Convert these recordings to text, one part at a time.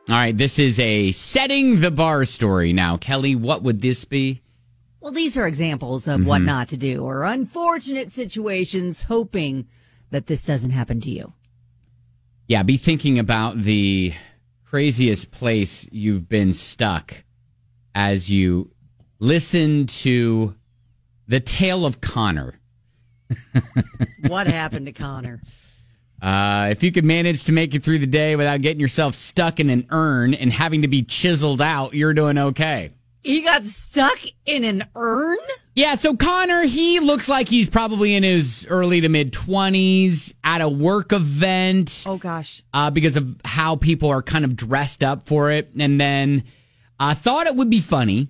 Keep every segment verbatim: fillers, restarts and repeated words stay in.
All right, this is a setting the bar story. Now, Kelly, what would this be? Well, these are examples of mm-hmm. what not to do or unfortunate situations, hoping that this doesn't happen to you. Yeah, be thinking about the craziest place you've been stuck as you listen to the tale of Connor. What happened to Connor? Uh, if you could manage to make it through the day without getting yourself stuck in an urn and having to be chiseled out, you're doing okay. He got stuck in an urn? Yeah, so Connor, he looks like he's probably in his early to mid-twenties at a work event. Oh, gosh. Uh, because of how people are kind of dressed up for it. And then I uh, thought it would be funny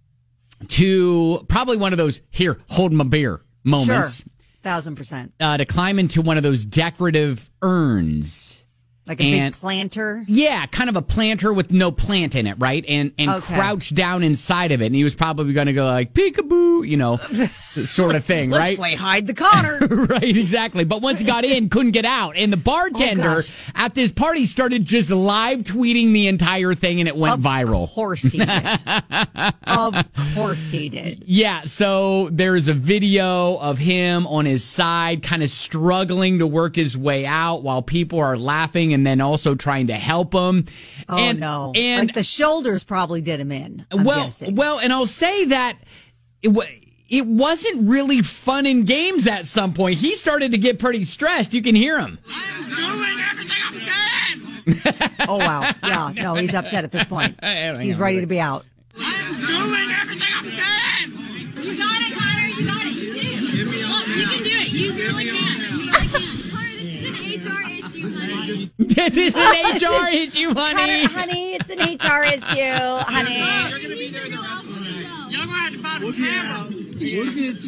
to probably one of those, here, hold my beer moments. Sure. Thousand percent. Uh, to climb into one of those decorative urns. Like a and, big planter? Yeah, kind of a planter with no plant in it, right? And and okay. crouch down inside of it. And he was probably going to go like, peekaboo, you know, sort of thing, Let's right? play hide the Connor. Right, exactly. But once he got in, couldn't get out. And the bartender oh, at this party started just live tweeting the entire thing, and it went of viral. Of course he did. Of course he did. Yeah, so there's a video of him on his side, kind of struggling to work his way out while people are laughing and then also trying to help him. Oh, and, no. And like the shoulders probably did him in. I'm well, guessing. well, and I'll say that it, w- it wasn't really fun and games at some point. He started to get pretty stressed. You can hear him. I'm doing everything I can. Oh, wow. Yeah, no, he's upset at this point. He's ready to be out. I'm doing everything I can. You got it, Connor. You got it. You did it. Look, you can do it. You really can. You really can. Connor, this is an H R issue, honey. This is an H R issue, honey. Connor, honey, it's an H R issue, honey. You're going to be there the rest of the night. You're going to have to find a camera. We'll get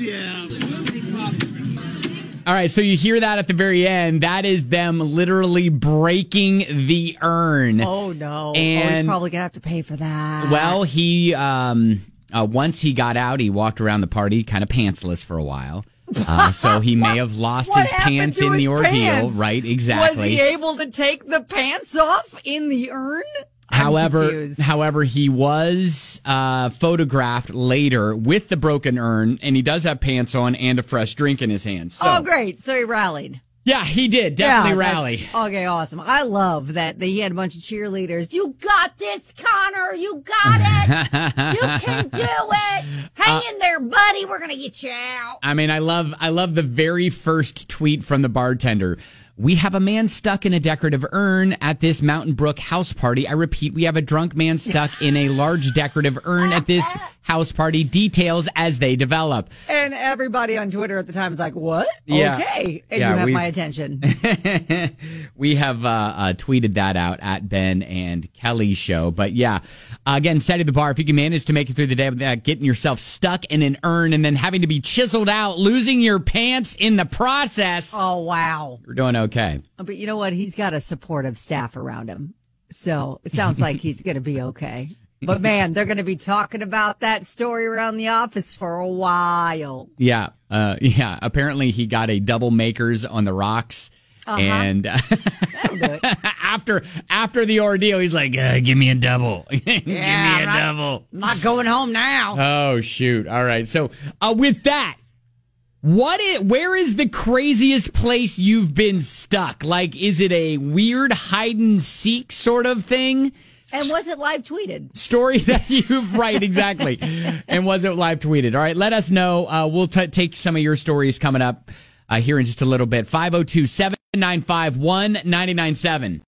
you. All right, so you hear that at the very end. That is them literally breaking the urn. Oh, no. And, oh, he's probably going to have to pay for that. Well, he, um, uh, once he got out, he walked around the party kind of pantsless for a while. Uh, so he may have lost what his pants in his the ordeal. Pants? Right, exactly. Was he able to take the pants off in the urn? I'm However, confused. however, he was uh, photographed later with the broken urn, and he does have pants on and a fresh drink in his hand. So, oh, great. So he rallied. Yeah, he did. Definitely yeah, rally. Okay, awesome. I love that he had a bunch of cheerleaders. You got this, Connor. You got it. You can do it. Hang uh, in there, buddy. We're going to get you out. I mean, I love, I love the very first tweet from the bartender. We have a man stuck in a decorative urn at this Mountain Brook house party. I repeat, we have a drunk man stuck in a large decorative urn at this house party. Details as they develop. And everybody on Twitter at the time was like, what? Yeah. Okay. And yeah, you have my attention. We have uh, uh, tweeted that out at Ben and Kelly Show. But yeah, uh, again, setting the bar. If you can manage to make it through the day without getting yourself stuck in an urn and then having to be chiseled out, losing your pants in the process. Oh, wow. You're doing okay. But you know what? He's got a supportive staff around him. So it sounds like he's going to be okay. But, man, they're going to be talking about that story around the office for a while. Yeah. Uh, yeah. Apparently he got a double makers on the rocks. Uh-huh. And uh, That'll do it. after after the ordeal, he's like, uh, give me a double. Give Yeah, me a I'm not, double. I'm not going home now. Oh, shoot. All right. So uh, with that, what is, where is the craziest place you've been stuck? Like, is it a weird hide and seek sort of thing? And was it live tweeted? Story that you've, right, exactly. And was it live tweeted? All right, let us know. Uh, we'll t- take some of your stories coming up uh, here in just a little bit. five oh two, seven nine five, one nine nine seven